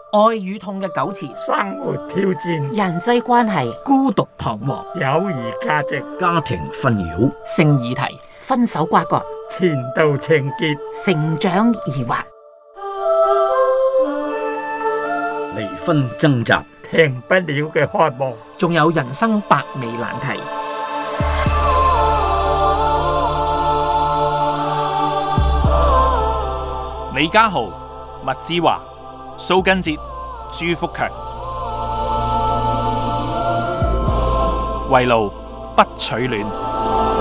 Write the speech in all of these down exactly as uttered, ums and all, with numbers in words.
愛與痛嘅糾纏， 生活挑戰， 人際關係， 孤獨彷徨， 友誼價值， 家庭紛擾， 性議題， 分手瓜葛， 前度情結， 成長疑惑， 離婚掙扎， 停不了嘅渴望， 仲有人生百味難題。 李家豪、麥之華、蘇根哲、朱福強，圍爐不取暖。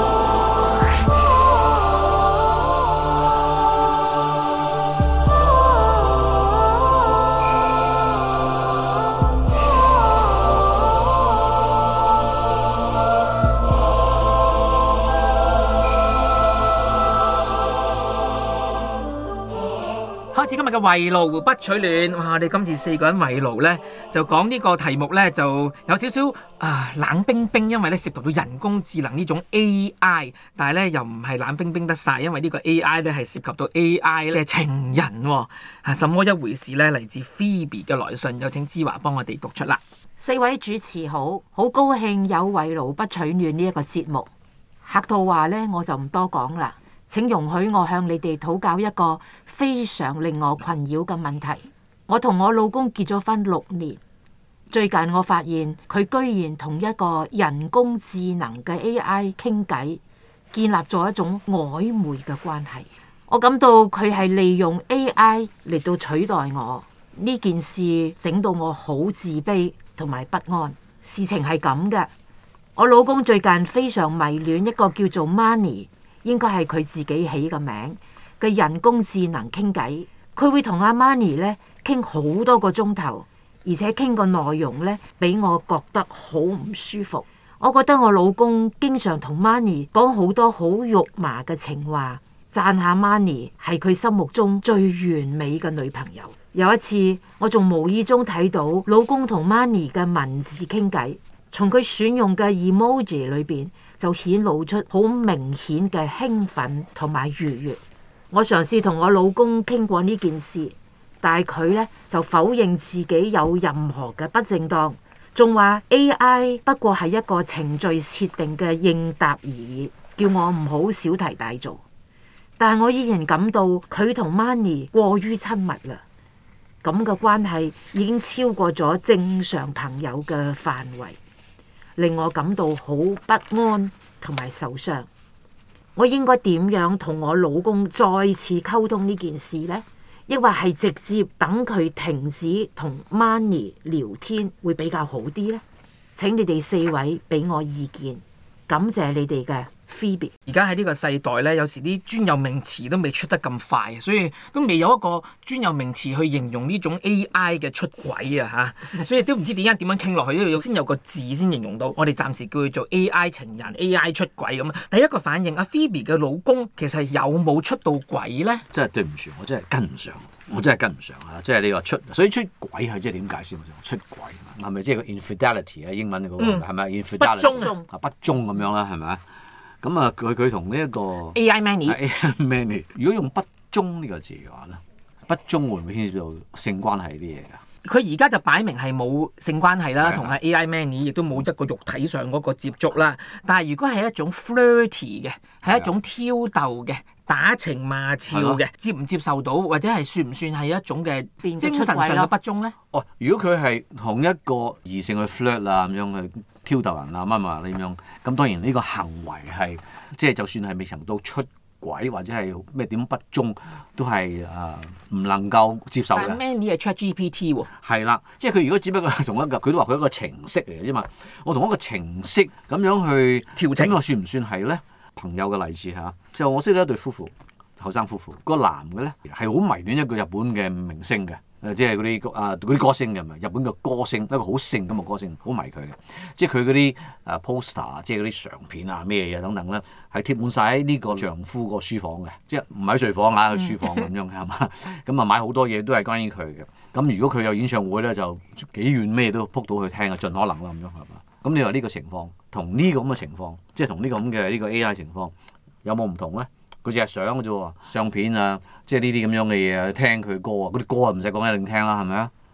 開始今日嘅圍爐不取暖，哇！我哋今次四個人圍爐呢，就講呢個題目呢，就有少少啊冷冰冰，因為呢涉及到人工智能呢種 A I， 但係呢又唔係冷冰冰得晒，因為呢個 A I 呢係涉及到 A I 嘅情人喎，係什麼一回事呢？嚟自 Phoebe 嘅來信，有請之華幫我哋讀出啦。 四位主持好，好高興有圍爐不取暖呢一個節目。客套話呢，我就唔多講啦。請容許我向你哋討教一個非常令我困擾嘅問題。我同我老公結咗婚六年，最近我發現佢居然同一個人工智能嘅 A I 傾偈，建立咗一種曖昧嘅關係。我感到佢係利用 A I 嚟到取代我，呢件事整到我好自卑同埋不安。事情係咁嘅，我老公最近非常迷戀一個叫做 Money，應該係佢自己起個名嘅人工智能傾偈，佢會同阿 Money 咧傾好多個鐘頭，而且傾個內容咧俾我覺得好唔舒服。我覺得我老公經常同 Money 講好多好肉麻嘅情話，讚下 Money 係佢心目中最完美嘅女朋友。有一次我仲無意中睇到老公同 Money 嘅文字傾偈，從佢選用嘅 emoji 裏邊就顯露出好明顯嘅興奮同埋愉悅。我嘗試同我老公傾過呢件事，但係佢咧就否認自己有任何嘅不正當，仲話 A I 不過係一個程序設定嘅應答而已，叫我唔好小題大做。但係我依然感到佢同 Money 過於親密啦，咁嘅關係已經超過咗正常朋友嘅範圍，令我感到好不安同埋受傷。我應該點樣同我老公再次溝通呢件事呢？抑或係直接等佢停止同 Money 聊天會比較好啲呢？請你哋四位俾我意見，感謝你哋嘅 Phoebe。 而家喺呢個世代呢，有時啲專有名詞都未出得咁快，所以都未有一個專有名詞去形容呢種 A I 嘅出軌啊嚇，所以都唔知點解點樣傾落去，都要先有個字先形容到。我哋暫時叫佢做 A I 情人、A I 出軌咁。第一個反應，阿 Phoebe 嘅老公其實有冇出到軌呢？ 真係對唔住，我真係跟唔上，我真係跟唔上啊！即係你話出，所以出軌係即係點解先？出軌係咪即係個 infidelity 啊？英文嗰個係咪 infidelity？不忠啊，不忠咁樣啦，係咪？咁啊，佢佢同呢一個 A I Money， A I Money， 如果用不忠呢個字嘅話咧，不忠會唔會牽涉到性關係啲嘢㗎？ 佢而家就擺明係冇性關係啦，同阿 A I Money 亦都冇一個肉體上嗰個接觸啦。但係如果係一種 flirty 嘅，係一種挑逗嘅、打情罵俏嘅，接唔接受到，或者係算唔算係一種嘅精神上嘅不忠咧？ 哦，如果佢係同一個異性去 flirt 啊，咁樣去挑逗人啊，乜乜咁樣，咁當然呢個行為係即係就算係未曾到出軌或者係咩點不忠，都係誒唔能夠接受嘅。 但係 Manny 係 ChatGPT 喎。 係啦，即係佢如果只不過係同一個，佢都話佢一個程式嚟嘅啫嘛。我同一個程式咁樣去調整，我算唔算係咧？朋友嘅例子嚇，就我識得一對夫婦，後生夫婦，個男嘅咧係好迷戀一個日本嘅明星嘅。誒即係嗰啲啊嗰啲歌星嘅，咪日本嘅歌星，一個好性感嘅歌星，好迷佢嘅。即係佢嗰啲誒 poster，即係嗰啲相片啊咩嘢等等咧，係貼滿晒喺呢個丈夫個書房嘅，即係唔喺睡房啊，喺書房咁樣嘅係嘛？咁啊買好多嘢都係關於佢嘅。咁如果佢有演唱會咧，就幾遠咩都撲到去聽啊，盡可能啦咁樣係嘛？咁你話呢個情況同呢個咁嘅情況，即係同呢個咁嘅呢個 A I 情況有冇唔同咧？佢只係相嘅啫喎，相片啊，即係呢啲咁樣嘅嘢啊，聽佢歌啊，嗰啲歌啊唔使講一定聽啦，係咪啊？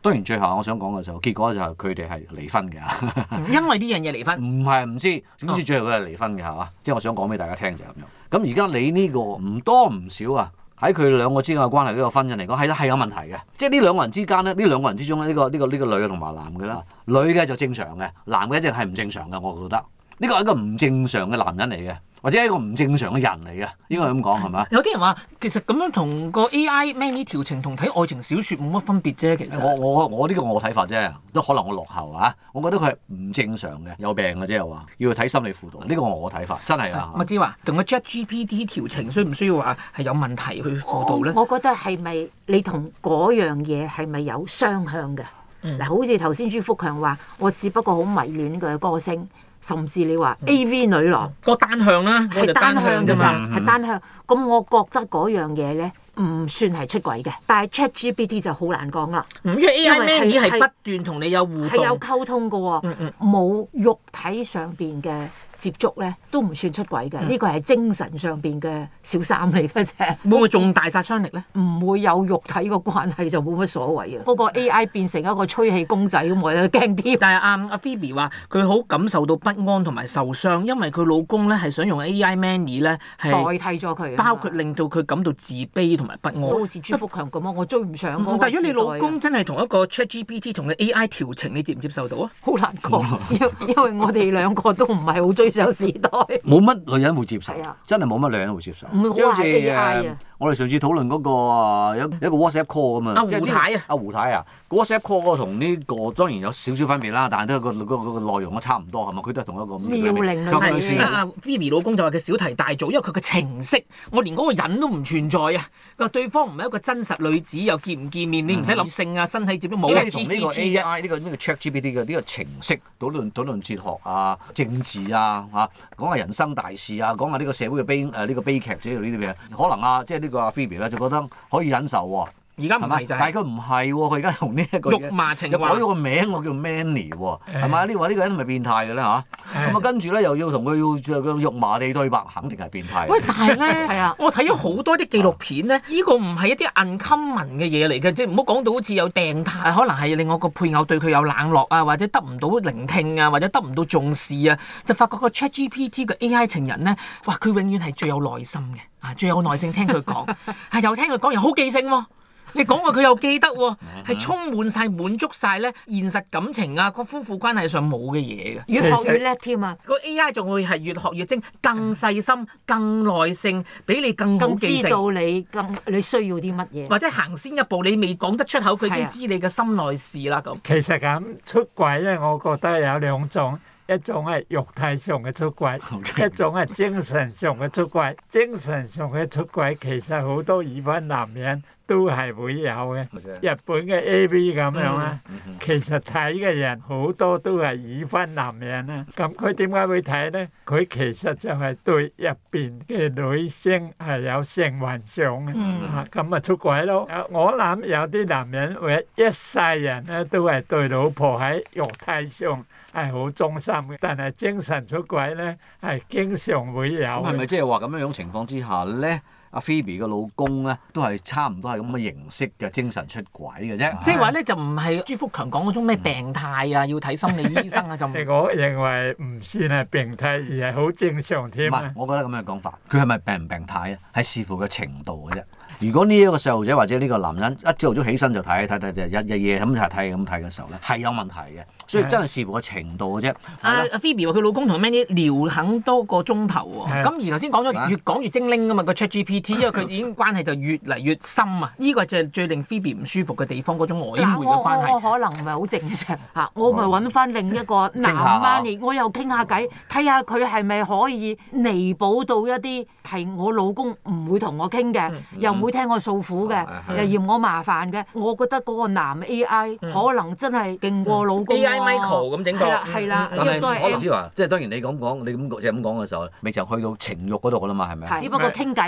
當然最後我想講嘅時候，結果就係佢哋係離婚嘅。 因為呢樣嘢離婚？ 唔係唔知，總之最後佢係離婚嘅係嘛？即係我想講俾大家聽就係咁樣。咁而家你呢個唔多唔少啊，喺佢兩個之間嘅關係呢個婚姻嚟講係係有問題嘅。即係呢兩個人之間咧，呢兩個人之中咧，呢、呢個呢、呢個呢、呢個女嘅同埋男嘅啦，女嘅就正常嘅，男嘅一定係唔正常嘅。我覺得呢個係一個唔正常嘅男人嚟嘅。或者係一個唔正常嘅人嚟嘅，應該係咁講係嘛？ 有啲人話其實咁樣同個 A I Manny 調情同睇愛情小説冇乜分別啫，其實。我我我呢個我睇法啫，都可能我落後啊！我覺得佢係唔正常嘅，有病嘅啫又話，要去睇心理輔導。呢個我睇法，真係啊！ 麥之華同個 ChatGPT 調情，需唔需要話係有問題去輔導咧？ 我覺得係咪你同嗰樣嘢係咪有雙向嘅？嗱、嗯，好似頭先朱福強話，我只不過好迷戀佢嘅歌聲。甚至你話 A V 女郎個單向啦， 係單向㗎嘛，係、 嗯、 單向。咁我覺得嗰樣嘢咧唔算係出軌嘅，但係 ChatGPT 就好難講啦。 因為 A I Manny 係不斷同你有互動， 係有溝通㗎喎，冇、嗯嗯、肉體上邊嘅接觸咧都唔算出軌嘅。呢個係精神上邊嘅小三嚟嘅啫。 會唔會仲大殺傷力咧？ 唔會有肉體個關係就冇乜所謂啊。嗰個 A I 變成一個吹氣公仔咁，我有啲驚啲。 但係阿阿 Phoebe 話佢好感受到不安同埋受傷，因為佢老公咧係想用 A I Manny 咧係代替咗佢， 包括令到佢感到自卑同埋不安。 都好似朱福強咁啊！我追唔上嗰個時代。 但係如果你老公真係同一個 ChatGPT 同個 A I 調情，你接唔接受到啊？ 好難講，因因為我哋兩個都唔係好追上時代。 冇乜女人會接受， 啊、 真係冇乜女人會接受。 唔好話 A I 啊！ 我哋上次討論嗰、那個有一個 WhatsApp call 咁啊， 阿胡太啊， 阿胡太啊 ，WhatsApp call 嗰個同呢個當然有少少分別啦，但係都個個個內容都差唔多係嘛？佢都係同一個妙齡女士。阿 Phoebe 老公就話佢小題大做，因為佢嘅情色，我連嗰個人都唔存在啊！佢話對方唔係一個真實女子，又見唔見面，你唔使諗性啊、身體接觸冇。 即係同呢個 A I 呢個呢個 ChatGPT 嘅呢個程式討論討論哲學啊、政治啊嚇，講下人生大事啊，講下呢個社會嘅悲誒呢個悲劇之類呢啲嘢，可能啊即係呢個阿 Phoebe 咧就覺得可以忍受喎。 而家唔係就係， 但係佢唔係喎，佢而家同呢一個肉麻情話， 又改咗個名，我叫 Manny 喎，係咪？呢話呢個人係咪變態嘅咧嚇？咁啊跟住咧又要同佢要要肉麻地對白，肯定係變態。 喂，但係咧， 係啊， 我睇咗好多啲紀錄片咧，呢個唔係一啲 uncommon 嘅嘢嚟嘅，即係唔好講到好似有病態，可能係另外個配偶對佢有冷落啊，或者得唔到聆聽啊，或者得唔到重視啊，就發覺個 ChatGPT 嘅 A I 情人咧，哇！佢永遠係最有耐心嘅，啊，最有耐性聽佢講，係又聽佢講又好記性喎。你講話佢又記得喎，係充滿晒滿足晒咧現實感情啊，個夫婦關係上冇嘅嘢嘅， 越學越叻添啊！ 個 A I 仲會係越學越精，更細心、更耐性，比你更好記性， 更知道你更你需要啲乜嘢， 或者行先一步，你未講得出口，佢已經知你嘅心內事啦咁。 其實咁出軌咧，我覺得有兩種。一種係肉體上嘅出軌，okay. 一種係精神上嘅出軌。精神上嘅出軌其實好多已婚男人都係會有嘅。日本嘅 A V 咁樣啊，嗯、其實睇嘅人好多都係已婚男人啊。咁佢點解會睇咧？佢其實就係對入邊嘅女性係有性幻想嘅，啊咁啊出軌咯。我諗有啲男人會一世人咧都係對老婆喺肉體上係好忠心嘅，但係精神出軌咧係經常會有。咁係咪即係話咁樣樣情況之下咧，阿 Phoebe 嘅老公咧都係差唔多係咁嘅形式嘅精神出軌嘅啫？ 即係話咧就唔係朱福強講嗰種咩病態啊，要睇心理醫生啊就。 我認為唔算係病態，而係好正常添。 唔係，我覺得咁樣講法，佢係咪病唔病態啊？係視乎嘅程度嘅啫。如果呢一個細路仔或者呢個男人一朝早起身就睇睇睇睇日日夜咁睇睇咁睇嘅時候咧，係有問題嘅。所以真係視乎個程度嘅啫。 阿阿 Phoebe 話佢老公同 Manny 聊肯多個鐘頭喎。咁而頭先講咗越講越精靈㗎嘛個 ChatGPT，因為佢已經關係就越嚟越深啊。呢個就係最令 Phoebe 唔舒服嘅地方，嗰種曖昧嘅關係。 我我可能唔係好正常嚇，我咪揾翻另一個男 Manny，我又傾下偈，睇下佢係咪可以彌補到一啲係我老公唔會同我傾嘅，又唔會聽我訴苦嘅，又嫌我麻煩嘅。我覺得嗰個男 A I 可能真係勁過老公。 Michael 咁整個， 係啦，呢個都係。 可能之話，即係當然你咁講，你咁即係咁講嘅時候，未就去到情慾嗰度噶啦嘛，係咪？ 只不過傾偈啫，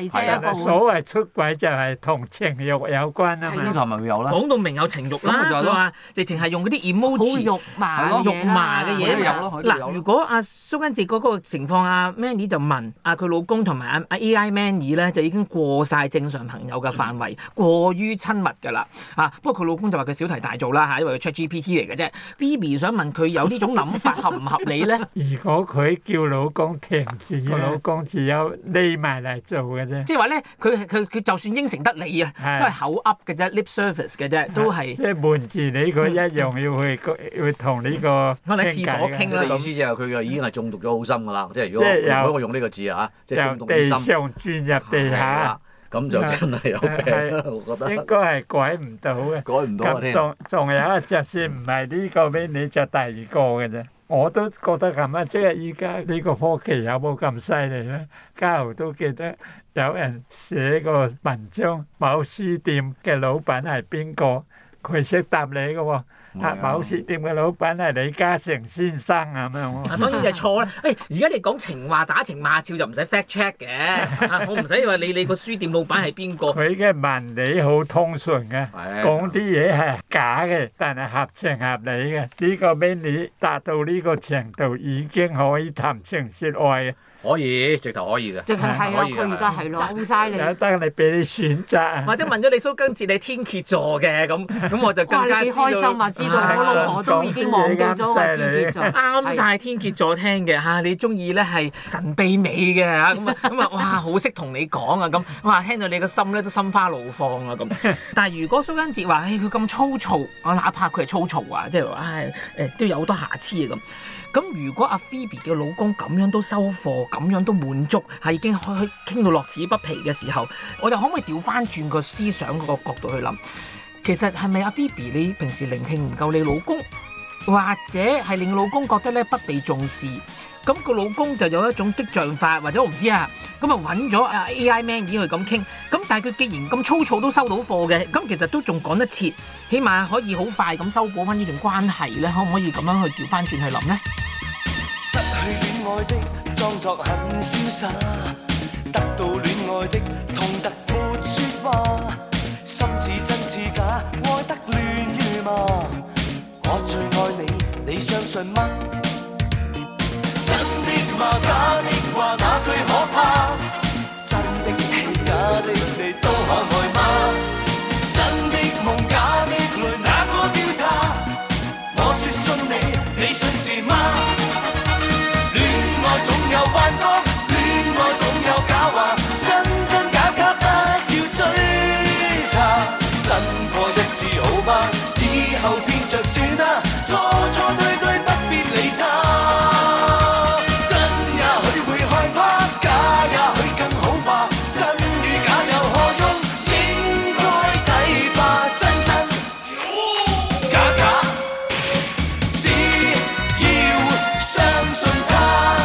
個會。 所謂出軌就係同情欲有關啊嘛。 呢個係咪會有咧？ 講到明有情慾啦， 咁咪就係咯佢話直情係用嗰啲好 emoji 肉麻係咯肉麻嘅嘢佢都有咯佢都有咯嗱，如果阿蘇根哲嗰個情況，阿 Manny 就問阿佢老公同埋阿阿 A I Manny 咧，就已經過晒正常朋友嘅範圍，過於親密㗎啦。啊，不過佢老公就話佢小題大做啦嚇，因為佢 ChatGPT 嚟嘅啫。Phoebe 想問佢有呢種諗法合唔合理咧？ 如果佢叫老公停止，個老公只有匿埋嚟做嘅啫。 即係話咧，佢佢佢就算應承得你啊， 係都係口噏嘅啫，lip service 嘅啫，都係即係瞞住你，佢一樣要去要同呢個我哋喺廁所傾偈嘅傾啦即係意思就係佢嘅已經係中毒咗好深㗎啦。即係如果即係由如果我用呢個字啊，即係中由地毒好深， 上轉入地係下啦，咁就真係有病啦，我覺得。 應該係改唔到嘅。 改唔到啊！ 咁聽仲仲有一隻先唔係呢個俾你就第二個嘅啫。我都覺得咁啊，即係依家呢個科技有冇咁犀利咧？家豪都記得有人寫個文章，某書店嘅老闆係邊個？佢識答你嘅喎。啊！某書店嘅老闆係李嘉誠先生咁樣喎。 啊，當然就係錯啦！誒，而家你講情話打情罵俏就唔使 fact check 嘅，啊，我唔使話你你個書店老闆係邊個。 佢嘅文理好通順嘅， 係講啲嘢係假嘅，但係合情合理嘅。呢個俾你達到呢個程度，已經可以談情説愛嘅。 可以，直頭可以嘅。 淨係係咯， 可以嘅佢而家係咯，夠晒你。 有得你俾你選擇啊！ 或者問咗你蘇根哲你天蝎座嘅咁，咁我就哇！ 更加你幾開心啊！知道我老婆都已經忘記咗話天蠍座。 啱晒天蝎座聽嘅嚇，你中意咧係神秘美嘅嚇，咁啊咁啊，哇！好識同你講啊咁，哇！聽到你個心咧都心花怒放啊咁。但係如果蘇根哲話，誒佢咁粗糙，我哪怕佢係粗糙啊，即係話唉誒都有好多瑕疵嘅咁。咁如果阿 Phoebe 嘅老公咁樣都收貨，咁樣都滿足，係已經開傾到樂此不疲嘅時候，我哋可唔可以調翻轉個思想嗰個角度去諗？其實係咪阿 Phoebe 你平時聆聽唔夠你老公，或者係令老公覺得咧不被重視？咁個老公就有一種激將法，或者我唔知啊，咁啊揾咗阿 A I Man 去咁傾，咁但係佢既然咁粗糙都收到貨嘅，咁其實都仲趕得切，起碼可以好快咁修補翻呢段關係咧，可唔可以咁樣去調翻轉去諗咧？ 失去戀愛的裝作很瀟灑，得到戀愛的痛得沒説話，心似真似假，愛得亂如麻。我最愛你，你相信嗎？真的嗎？假的話那句可怕？真的戲假的你都可愛嗎？真的夢假的淚哪個調查？我說信你，你信是嗎？戀愛總有幻覺，戀愛總有假話，真真假假不要追查，真過一次好嗎？以後變着算啦，錯錯對對不必理他，真也許會害怕，假也許更好吧，真與假有何用？應該睇吧，真真假假，只要相信他。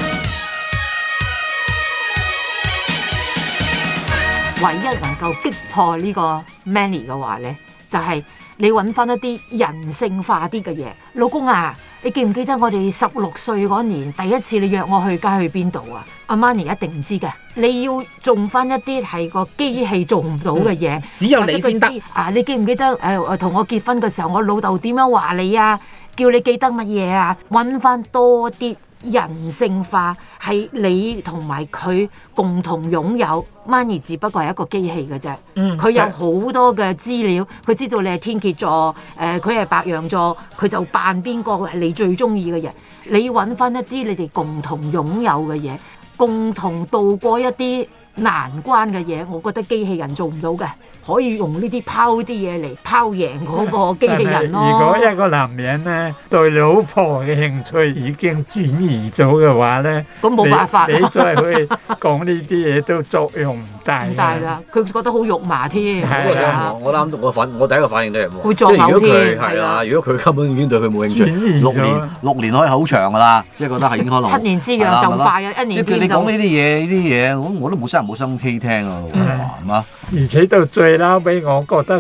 唯一能夠擊破呢個 Manny 嘅話咧，就係、是、你揾翻一啲人性化啲嘅嘢。老公啊，你記唔記得我哋十六歲嗰年第一次你約我去街去邊度啊？阿 Manny 一定唔知嘅。你要做翻一啲係個機器做唔到嘅嘢、嗯， 只有你先得。 啊，你記唔記得誒同、呃、我結婚嘅時候，我老豆點樣話你啊？叫你記得乜嘢啊？揾翻多啲人性化，係你同埋佢共同擁有。Manny 只不過係一個機器嘅啫，佢、嗯、有好多嘅資料，佢知道你係天蠍座，誒佢係白羊座，佢就扮邊個係你最中意嘅人。你揾翻一啲你哋共同擁有嘅嘢，共同度過一啲難關嘅嘢，我覺得機器人做唔到嘅，可以用呢啲拋啲嘢嚟拋贏嗰個機器人咯。 如果一個男人咧對老婆嘅興趣已經轉移咗嘅話咧， 咁冇辦法你，你再去講呢啲嘢都作用唔大。 唔大啦，佢覺得好肉麻添。 係啊，我啱我反我第一個反應都係喎， 會作嘔添。 係啦，如果佢根本已經對佢冇興趣，六年六年可以好長㗎啦，即係覺得係已經可能七年之癢就快啊，一年即係佢你講呢啲嘢呢啲嘢，我我都冇真係冇心機聽啊，係嘛？ 而且到最嬲尾，我覺得佢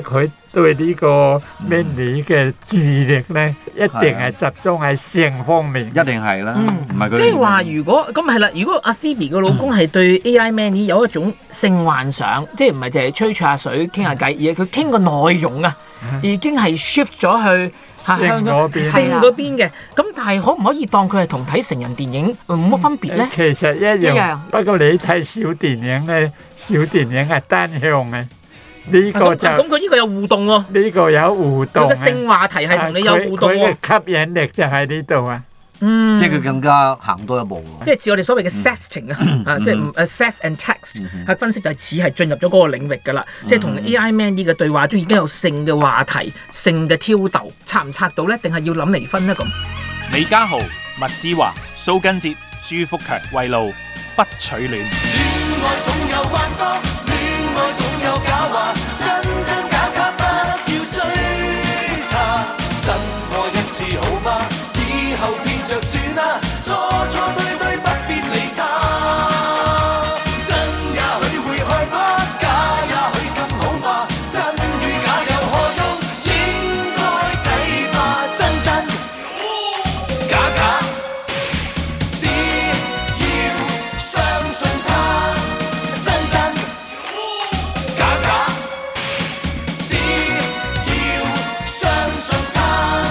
對呢個 Mandy 嘅注意力咧，一定係集中喺性方面。 一定係啦，唔係佢。 即係話，如果咁係啦，如果阿 Phoebe 嘅老公係對 A I Manny 有一種性幻想，即係唔係淨係吹吹下水傾下偈，而係佢傾個內容啊，已經係 shift 咗去性嗰邊性嗰邊嘅。咁但係可唔可以當佢係同睇成人電影冇乜分別咧？ 其實一樣， 一樣不過你睇小電影咧，小電影係單向嘅。呢個就咁佢呢個有互動喎， 呢個有互動佢嘅性話題係同你有互動喎。 佢嘅吸引力就喺呢度啊！ 嗯， 即係佢更加行多一步喎。 即係似我哋所謂嘅 sexting 啊，啊，即係誒 sex and text 係分析就係似係進入咗嗰個領域㗎啦。即係同 A I Manny 嘅對話中已經有性嘅話題、性嘅挑逗，拆唔拆到咧？定係要諗離婚咧？咁李家豪、麥之華、蘇根哲、朱福強為路不取暖。 戀愛總有幻覺，戀愛總有假話，真真假假不要追查，真愛一次好嗎？以後變着算啦，錯錯對對不必理他。真也許會害怕，假也許更好吧。真與假有何用？應該睇吧，真真假假，只要相信他。真真假假，只要相信他。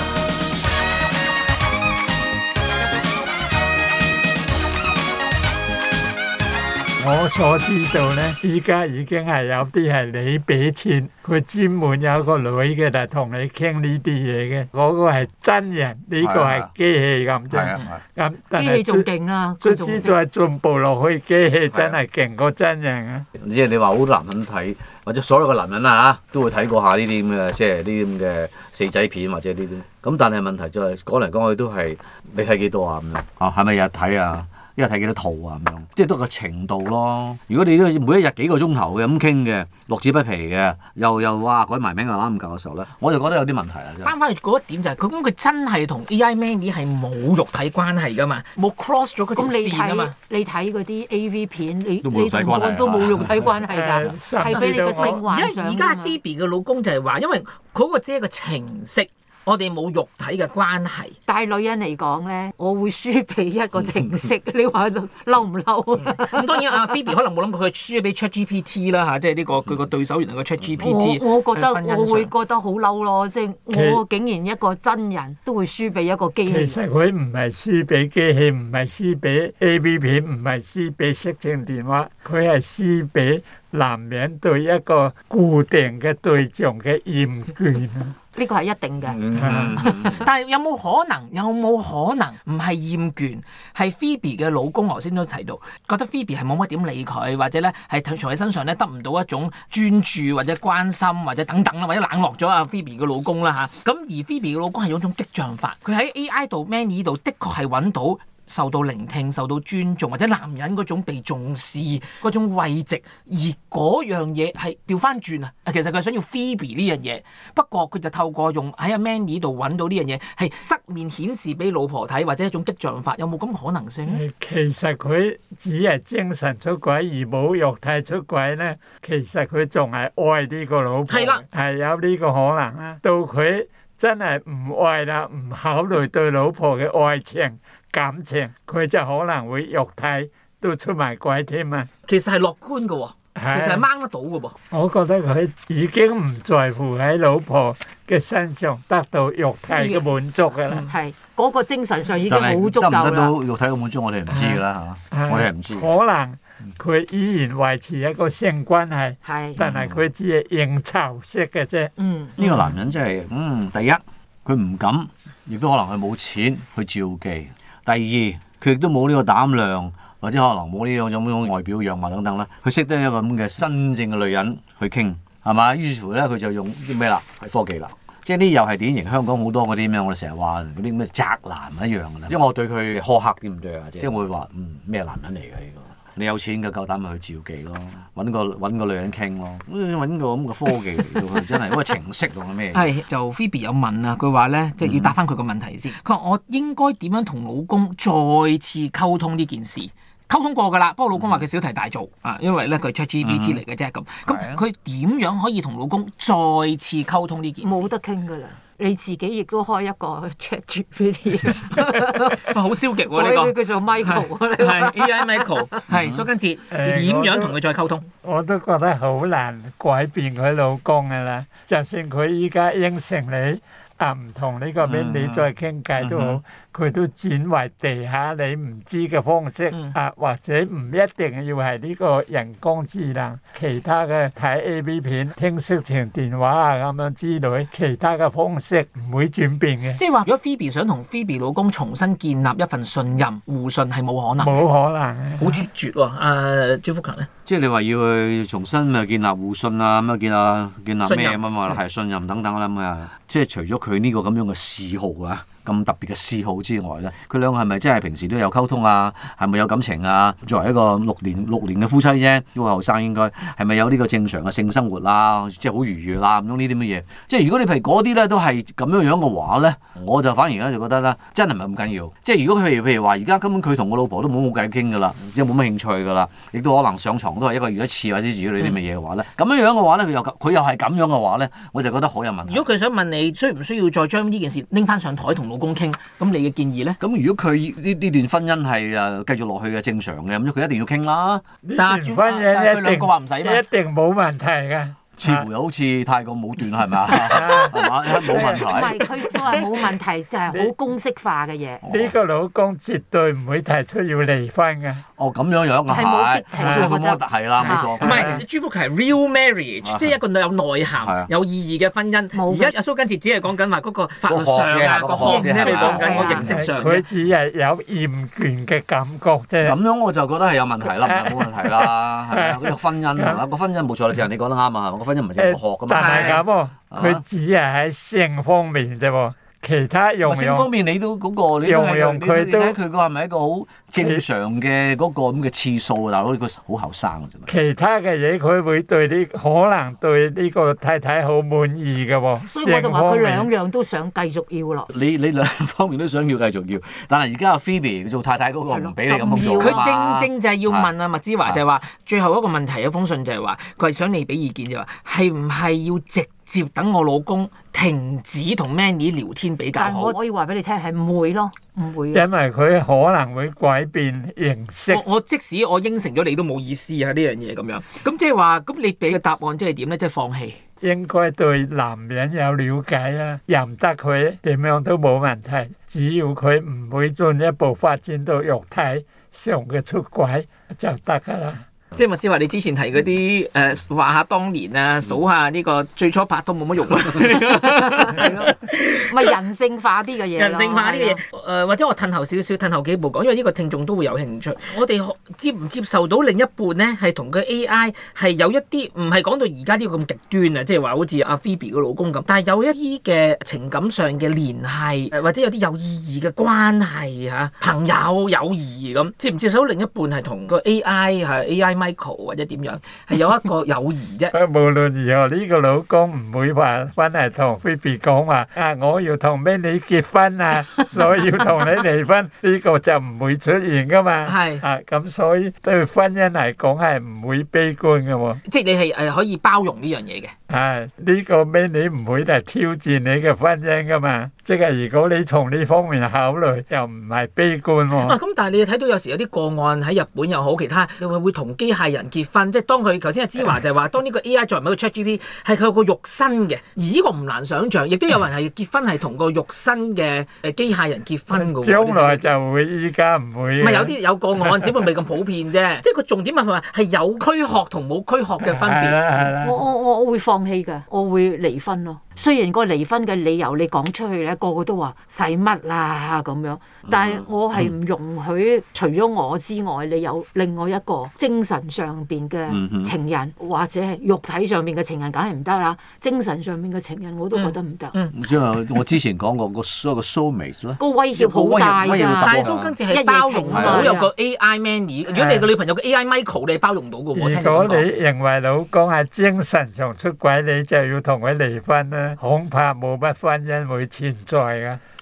我所知道咧，依家已經係有啲係你俾錢，佢專門有個女嘅就同你傾呢啲嘢嘅，嗰個係真人，呢個係機器咁啫。 係啊咁但機器仲係勁啦， 最佢仲識之再進步落去，機器真係勁過真人啊！ 即係你話好多男人睇，或者所有嘅男人啊嚇，都會睇過下呢啲咁嘅，即係呢啲咁嘅四仔片或者呢啲。咁但係問題就係講嚟講去都係你睇幾多啊咁樣啊？係咪日日睇啊？一日睇幾多套啊咁樣，即係都個程度咯。如果你都每一日幾個鐘頭嘅咁傾嘅，樂此不疲嘅，又又哇改埋名啊攬咁舊嘅時候咧，我就覺得有啲問題啦。真係翻返去嗰一點就係佢咁，佢真係同 A I Manny 係冇肉體關係噶嘛，冇 cross 咗嗰條咁你睇線噶嘛。 你睇嗰啲 A V 片，你都冇肉你同體關係我都冇肉體關係㗎， 誒係俾你個性而幻想家而家㗎嘛 Phoebe 嘅老公就係話，因為嗰個只係一個程式，我哋冇肉體嘅關係。 但係女人嚟講咧，我會輸俾一個程式，你話就嬲唔嬲啊？ 咁當然阿 Phoebe 可能冇諗過佢輸俾 ChatGPT 啦嚇，即係呢個佢個對手原來個 ChatGPT。 我我覺得喺婚姻上我會覺得好嬲咯，即係我竟然一個真人都會輸俾一個機其器。 實佢唔係輸俾機器，唔係輸俾 A V 片，唔係輸俾色情電話，佢係輸俾男人對一個固定嘅對象嘅厭倦啊！ 呢個係一定嘅。 嗯但係有冇可能？有冇可能唔係厭倦？係 Phoebe 嘅老公，我先都提到，覺得 Phoebe 係冇乜點理佢，或者咧係從佢身上咧得唔到一種專注或者關心或者等等啦，或者冷落咗阿 Phoebe 嘅老公啦嚇。咁而 Phoebe 嘅老公係有種激將法，佢喺 A I 度 Manny 度的確係揾到受到聆聽、受到尊重，或者男人嗰種被重視、嗰種慰藉，而嗰樣嘢係調翻轉啊！其實佢係想要 Phoebe 呢樣嘢，不過佢就透過用喺阿 Manny 度揾到呢樣嘢，係側面顯示俾老婆睇，或者一種激將法，有冇咁可能性咧？ 其實佢只係精神出軌而冇肉體出軌咧，其實佢仲係愛呢個老婆， 係啦係有呢個可能啦。到佢真係唔愛啦，唔考慮對老婆嘅愛情感情，佢就可能會肉體都出埋軌添啊！ 其實係樂觀嘅喎， 係其實係掹得到嘅喎。 我覺得佢已經唔在乎喺老婆嘅身上得到肉體嘅滿足㗎啦。 係嗰個精神上已經但係好足得唔得夠啦。 到肉體嘅滿足，我哋唔知㗎啦嚇，我哋係唔知。 可能佢依然維持一個性關係， 係但係佢只係應酬式嘅啫。 嗯， 呢個男人真係，嗯，第一佢唔敢，亦都可能佢冇錢去召妓。第二，佢亦都冇呢個膽量，或者可能冇呢種種種外表樣貌等等啦。佢識得一個咁嘅真正嘅女人去傾，係嘛？於是乎咧，佢就用啲咩啦？係科技啦。即係呢又係典型香港好多嗰啲咩，我哋成日話嗰啲咩宅男一樣㗎啦。因為我對佢苛刻啲唔對啊，即係我會話嗯咩男人嚟㗎呢個？你有錢嘅夠膽咪去召妓咯，揾個揾個女人傾咯，揾個咁嘅科技嚟到，真係嗰個程式同咩？ 係就 Phoebe 有問啊，佢話咧即係要答翻佢個問題先。佢話我應該點樣同老公再次溝通呢件事？ 溝通過㗎啦。不過老公話佢小題大做啊，因為咧佢 ChatGPT 嚟嘅啫咁。咁佢點樣可以同老公再次溝通呢件事？ 冇得傾㗎啦。你自己亦都開一個 ChatGPT， 哇！好消極喎呢個。 佢叫做 Michael， 係 A I Michael，係蘇根哲點樣同佢再溝通？ 我都覺得好難改變佢老公㗎啦。就算佢依家應承你啊，唔同呢個咩你再傾偈都好，佢都轉為地下你唔知嘅方式啊，或者唔一定要係呢個人工智能，其他嘅睇 A V 片、聽色情電話啊咁樣之類，其他嘅方式唔會轉變嘅。 即係話，如果 Phoebe 想同 Phoebe 老公重新建立一份信任、互信，係冇可能。 冇可能。 好絕絕喎！阿朱福強咧， 即係你話要去重新咪建立互信啊，咁啊建立建立咩咁啊嘛，係信任等等啦咁啊。即係除咗佢呢個咁樣嘅嗜好啊，咁特別嘅嗜好之外咧，佢兩個係咪真係平時都有溝通啊？係咪有感情啊？作為一個六年六年嘅夫妻啫，呢個後生應該係咪有呢個正常嘅性生活啊？即係好愉悅啦，唔通呢啲乜嘢？即係如果你譬如嗰啲咧都係咁樣樣嘅話咧，我就反而咧就覺得咧，真係唔係咁緊要。即係如果佢譬如譬如話，而家根本佢同我老婆都冇冇偈傾㗎啦，即係冇乜興趣㗎啦，亦都可能上床都係一個月一次或者之類啲乜嘢嘅話咧，咁樣樣嘅話咧，佢又佢又係咁樣嘅話咧，我就覺得好有問題。 如果佢想問你需唔需要再將呢件事拎翻上台同老公傾，咁你嘅建議咧？ 咁如果佢呢呢段婚姻係誒繼續落去嘅正常嘅，咁佢一定要傾啦。 呢段婚姻一定個話唔使嘛， 一定冇問題㗎。 似乎又好似太過武斷係咪啊？係嘛？冇問題。 唔係佢都話冇問題，就係好公式化嘅嘢。 呢個老公絕對唔會提出要離婚㗎。 哦，咁樣樣啊， 係冇激情， 係， 我覺得係啦，冇錯。 唔係朱福強係 real marriage，即係一個有內涵、有意義嘅婚姻。而家阿蘇根哲只係講緊話嗰個法律上啊，個學即係你講緊個形式上。 佢只係有厭倦嘅感覺啫。 咁樣我就覺得係有問題啦，唔係冇問題啦，係咪啊？嗰個婚姻係嘛？個婚姻冇錯啦，正如你講得啱啊，係嘛？個婚姻唔係淨係學㗎嘛。 但係咁喎，佢只係喺性方面啫喎。其他用用性方面你都嗰個，你都係用佢都睇佢個係咪一個好正常嘅嗰個咁嘅次數啊？大佬，佢好後生嘅啫嘛。 其他嘅嘢佢會對呢，可能對呢個太太好滿意嘅喎。 所以我就話佢兩樣都想繼續要咯。 你你兩方面都想要繼續要，但係而家阿 Phoebe 做太太嗰個唔俾你咁樣做。 佢正正就係要問啊麥之華就係話，最後一個問題有封信就係話，佢係想你俾意見就話，係唔係要直接等我老公停止同 Manny 聊天比較好？ 但係我可以話俾你聽係唔會咯，唔會。 因為佢可能會改變形式。 我我即使我應承咗你都冇意思啊！呢樣嘢咁樣，咁即係話，咁你俾嘅答案即係點咧？即係放棄。 應該對男人有了解啦，任得佢點樣都冇問題，只要佢唔會進一步發展到肉體上嘅出軌就得㗎啦。 即係麥之華，你之前提嗰啲誒話下當年啊，數下呢個最初拍都冇乜用啊， 係咯，咪人性化啲嘅嘢， 人性化啲嘅嘢，誒或者我褪後少少，褪後幾步講，因為呢個聽眾都會有興趣。我哋接唔接受到另一半咧，係同佢 A I 係有一啲唔係講到而家呢個咁極端啊，即係話好似阿 Phoebe 個老公咁，但係有一啲嘅情感上嘅聯繫，或者有啲有意義嘅關係嚇，朋友友誼咁，接唔接受到另一半係同個 A I 係 A I Michael 或者點樣係有一個友誼啫。 無論如何，呢個老公唔會話翻嚟同 Phoebe 講話啊，我要同 Manny 結婚啊，所以要同你離婚，呢個就唔會出現噶嘛。 係啊，咁所以對婚姻嚟講係唔會悲觀嘅喎。 即係你係誒可以包容呢樣嘢嘅。 係呢個 Manny 唔會嚟挑戰你嘅婚姻噶嘛。即係如果你從呢方面考慮，又唔係悲觀喎。 啊，咁但係你睇到有時有啲個案喺日本又好，其他你會會同機械人結婚，即係當佢頭先阿之華就係話，當呢個 A I 作為一個 ChatGPT 係佢有個肉身嘅，而呢個唔難想像，亦都有人係結婚係同個肉身嘅誒機械人結婚嘅喎。 將來就會，依家唔會。 唔係有啲有個案，只不過未咁普遍啫。即係個重點係佢話係有軀殼同冇軀殼嘅分別。 係啦係啦。 我我我我會放棄㗎，我會離婚咯。雖然個離婚嘅理由你講出去咧，個個都話使乜啦咁樣，但係我係唔容許除咗我之外，你有另外一個精神上邊嘅情人，或者係肉體上邊嘅情人，梗係唔得啦。精神上邊嘅情人我都覺得唔得。 唔知啊，我之前講過個所謂個 soulmate 咧， 個威脅好大㗎。 但係蘇根哲係包容到有個 A I Manny，如果你個女朋友個 A I Michael，你係包容到㗎喎。 如果你認為老公係精神上出軌，你就要同佢離婚啦。恐怕冇乜婚姻會存在㗎。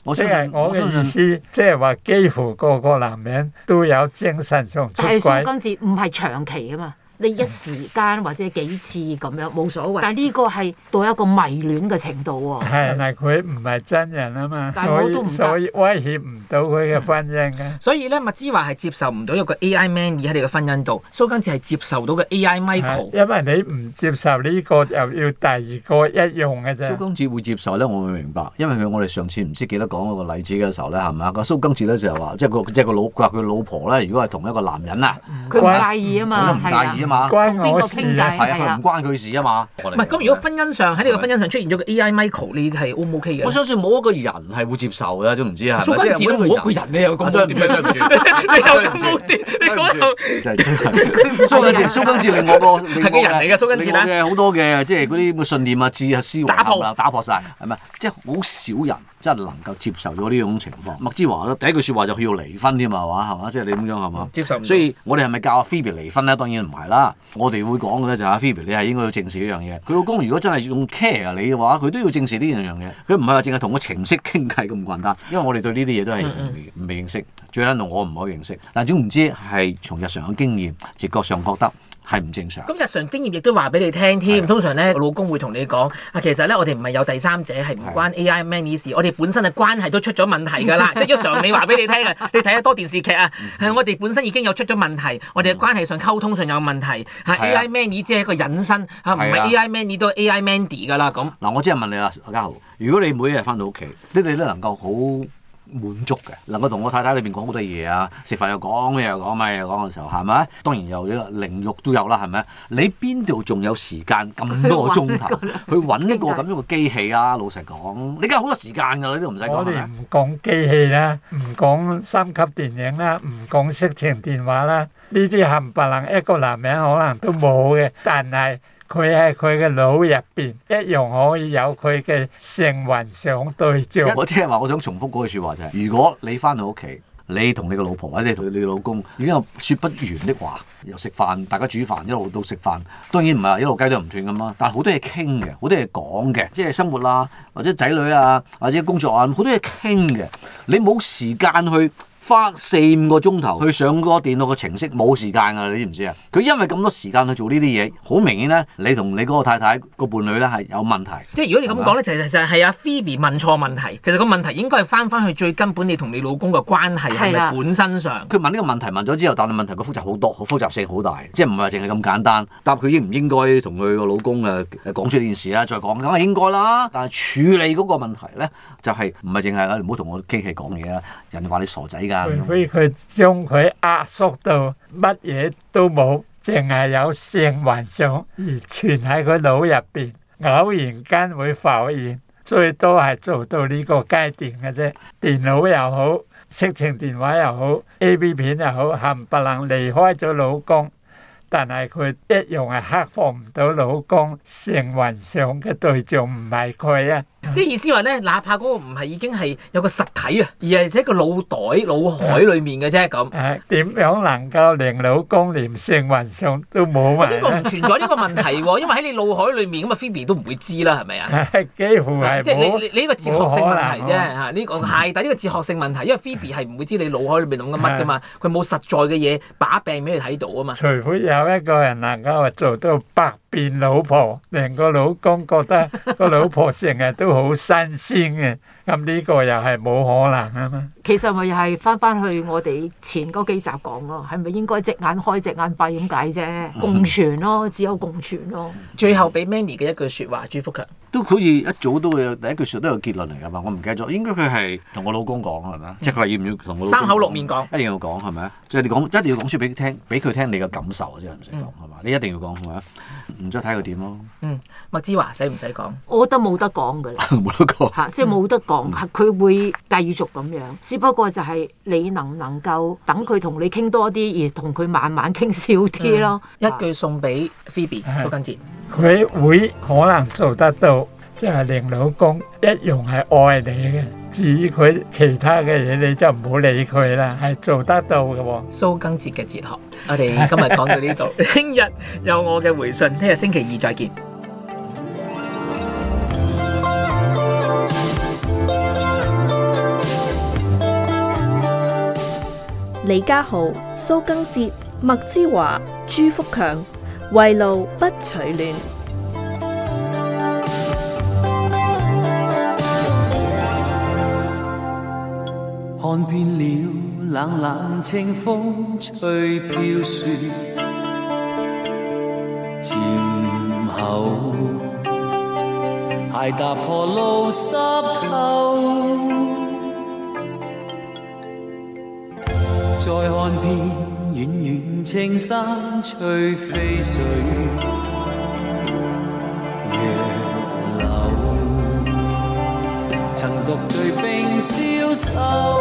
即相信係我嘅相信意思，即係話幾乎個個男人都有精神上出但係蘇軌。 根治唔係長期啊嘛，你一時間或者幾次咁樣冇所謂，但係呢個係到一個迷戀嘅程度喎。 係，但係佢唔係真人啊嘛， 但係我所都唔得以所以威脅唔到佢嘅婚姻嘅。 所以咧，麥之華係接受唔到有個 A I Manny 喺你嘅婚姻度，蘇根治係接受到個 A I Michael。 因為你唔接受呢個，又要第二個一樣嘅啫。 蘇根治會接受咧，我會明白，因為佢我哋上次唔知記得講嗰個例子嘅時候咧，係咪啊？個蘇根治咧就係話，即係個即係個老佢話佢老婆咧，如果係同一個男人啊， 佢唔介意啊佢都嘛， 唔介意啊嘛， 關邊個我事啊！ 傾偈係啊，佢唔關佢事啊嘛。唔唔係咁，如果婚姻上喺你個婚姻上出現咗個 A I Michael，你係 O 唔 OK 嘅？ 我相信冇一個人係會接受嘅，都唔知係咪？ 蘇根治都冇一個人，你又咁對唔住對唔住， 你又咁冇啲，你嗰度就係真係蘇根治，蘇根治令我個係個人嚟嘅蘇根治啦嘅好多嘅即係嗰啲咁嘅信念啊、知啊、思維打破啊打破晒，係咪？即係好少人真係能夠接受咗呢種情況。麥之華咧第一句説話就佢要離婚添嘛，係嘛？係嘛？即係你咁樣係嘛？ 接受唔到。 所以我哋係咪教阿 Phoebe 離婚咧？當然唔係啦。我哋會講嘅咧就係阿 Phoebe，你係應該要正視呢樣嘢。佢老公如果真係用 care 你嘅話，佢都要正視呢樣樣嘢。佢唔係話淨係同個程式傾偈咁簡單，因為我哋對呢啲嘢都係唔未認識。最緊要我唔可以認識，但總唔知係從日常嘅經驗、直覺上覺得係唔正常。 咁日常經驗亦都話俾你聽添，通常咧老公會同你講啊，其實咧我哋唔係有第三者，係唔關 A I Manny 事，我哋本身嘅關係都出咗問題㗎啦，即係一常你話俾你聽啊，你睇得多電視劇啊，係我哋本身已經有出咗問題，我哋嘅關係上溝通上有問題，嚇 A I Manny 只係一個引申嚇，唔係 A I Manny 都 A I Mandy 㗎啦咁。 嗱，我只係問你啦，阿家豪，如果你每一日翻到屋企，你哋都能夠好滿足嘅，能夠同我太太裏邊講好多嘢啊，食飯又講咩又講咩又講嘅時候，係咪？當然有呢個靈慾都有啦，係咪？你邊度仲有時間咁多個鐘頭去揾一個咁樣嘅機器啊？老實講，你梗係好多時間㗎啦，呢度唔使講我哋係咪？ 唔講機器啦，唔講三級電影啦，唔講色情電話啦，呢啲冚唪唥一個男人可能都冇嘅，但係佢喺佢嘅腦入邊一樣可以有佢嘅性幻想對象。 我即係話，我想重複嗰句説話就係、是：如果你翻到屋企，你同你個老婆或者你同你老公已經有説不完的話，又食飯，大家煮飯一路到食飯，當然唔係話一路雞都唔斷咁啦，但係好多嘢傾嘅，好多嘢講嘅，即係生活啊，或者仔女啊，或者工作啊，好多嘢傾嘅，你冇時間去花四五個鐘頭去上嗰個電腦嘅程式，冇時間㗎，你知唔知啊？佢因為咁多時間去做呢啲嘢，好明顯咧，你同你嗰個太太個伴侶咧係有問題。 即係如果你咁講咧，其實就係阿 Phoebe 問錯問題。其實個問題應該係翻翻去最根本，你同你老公嘅關係係咪本身上？ 佢問呢個問題問咗之後，但係問題個複雜好多，好複雜性好大，即係唔係話淨係咁簡單。答佢應唔應該同佢個老公誒誒講出呢件事啊？再講梗係應該啦。但係處理嗰個問題咧，就係唔係淨係唔好同我機器講嘢啊？人哋話你傻仔㗎。 除非佢將佢壓縮到乜嘢都冇，淨係有性幻想而存喺佢腦入邊，偶然間會浮現，最多係做到呢個階段嘅啫。電腦又好，色情電話又好 ，A V 片又好，冚唪唥離開咗老公，但係佢一樣係克服唔到老公性幻想嘅對象，唔係佢啊！ 即係意思話咧，哪怕嗰個唔係已經係有個實體啊，而係喺個腦袋、腦海裡面嘅啫咁。 誒點樣能夠令老公連性幻想都冇埋呢個唔咧？ 存在呢個問題喎，因為喺你腦海裡面咁啊，Phoebe 都唔會知啦，係咪啊？ 幾乎係即係冇你你你呢個哲學性問題啫冇可能嚇，呢個係，但係呢個哲學性問題，因為 Phoebe 係唔會知你腦海裡面諗緊乜噶嘛，佢冇實在嘅嘢把柄俾你睇到啊嘛。 除非有一個人能夠做到百變老婆，令個老公覺得個老婆成日都好新鮮嘅，咁呢個又係冇可能啊嘛。 其實咪又係翻翻去我哋前嗰幾集講咯，係咪應該隻眼開隻眼閉咁解啫？共存咯，只有共存咯。 最後俾 Manny 嘅一句説話，朱福強都好似一早都有第一句説都有結論嚟㗎嘛，我唔記得咗，應該佢係同我老公講係咪啊？即係佢話要唔要同我老公三口六面講， 一定要講係咪啊？即係你講一定要講出俾佢聽，俾佢聽你嘅感受啊！即係唔使講係嘛？你一定要講係咪啊？唔知睇佢點咯。 嗯，麥之華使唔使講？ 我覺得冇得講㗎啦。 冇得講。 嚇，即係冇得講，佢會繼續咁樣。只不過就係你能唔能夠等佢同你傾多啲，而同佢慢慢傾少啲咯。 一句送俾 Phoebe 蘇根哲， 佢會可能做得到，即係令老公一樣係愛你嘅。至於佢其他嘅嘢，你就唔好理佢啦，係做得到嘅喎。 蘇根哲嘅哲學，我哋今日講到呢度，聽日有我嘅回信，聽日星期二再見。 李家豪、蘇賡哲、麥之華、朱福強，圍爐不取暖。 看遍了冷冷清風吹飄雪，漸後鞋踏破路濕透，再看遍遠遠青山翠飛水，若流曾獨醉冰消瘦。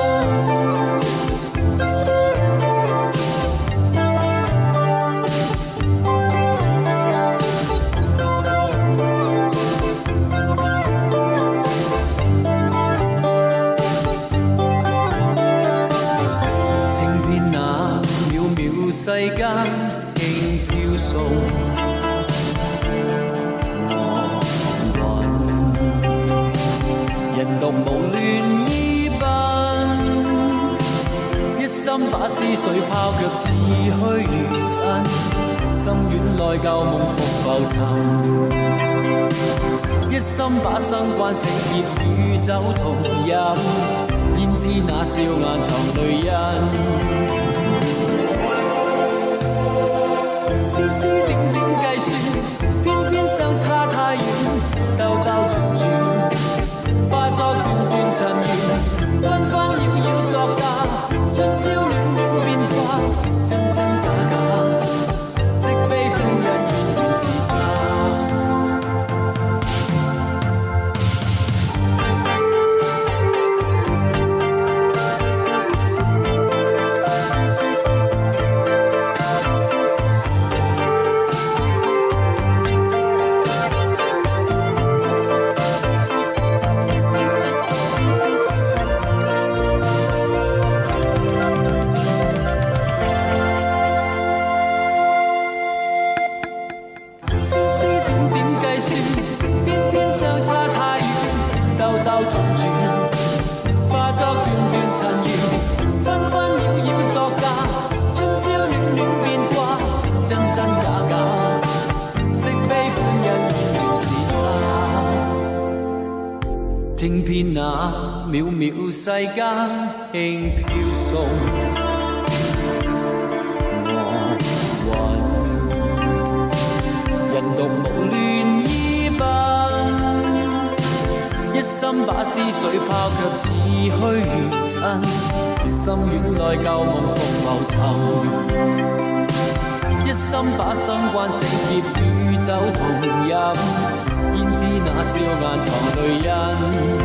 世間輕飄送，我雲人獨無戀依奔，一心把思緒拋卻似虛如塵，心軟內舊夢復浮沉，一心把生關死劫與酒同飲，焉知那笑顏藏淚印。絲絲點點計算，偏偏相差太遠，兜兜轉轉，化作段段塵緣，紛紛擾擾作假，春宵暖暖變化，真真假假，惜非夫人原原是詐。聽遍那渺渺世間輕飄送，我雲人獨無戀依奔，一心把思緒拋卻似虛如塵，心軟內舊夢復浮沉，一心把心關死劫與酒同飲，焉知那笑顏藏淚印。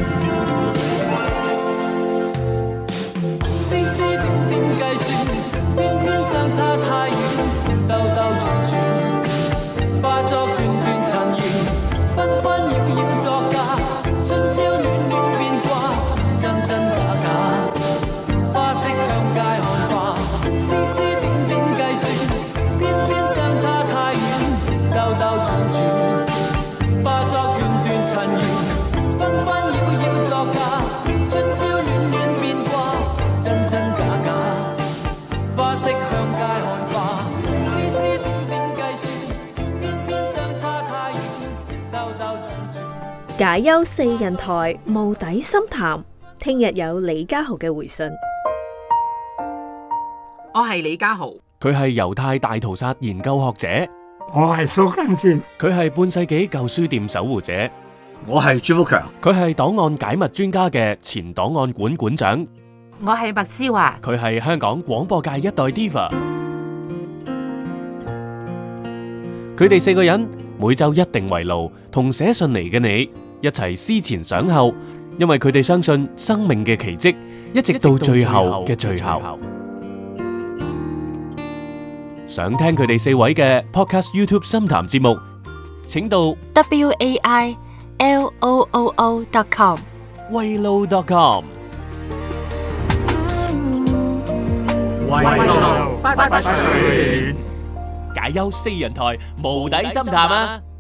絲絲點點計算，偏偏相差太遠，兜兜轉轉，化作段段塵緣，紛紛擾擾作假，春宵暖暖變卦，真真假假，花色向街看花。絲絲點點計算，偏偏相差太遠，兜兜轉轉，化作段段塵緣，紛紛擾擾作假，春宵暖暖變卦，真真假假，花色向街看花。絲絲點點計算，偏偏相差太遠，兜兜轉轉。 解憂四人台無底深談，聽日有李家豪嘅回信。 我係李家豪， 佢係猶太大屠殺研究學者。 我係蘇賡哲， 佢係半世紀舊書店守護者。 我係朱福強， 佢係檔案解密專家嘅前檔案館館長。 我係麥之華， 佢係香港廣播界一代 diva。佢哋四個人每周一定圍爐同寫信嚟嘅你一齊思前想後，因為佢哋相信生命嘅奇蹟一直到最後嘅最後。想聽佢哋四位嘅 Podcast YouTube 深談節目，請到 w a i l o o o dot com 圍爐 dot com。 圍爐不取暖， 解憂四人台無底深談啊！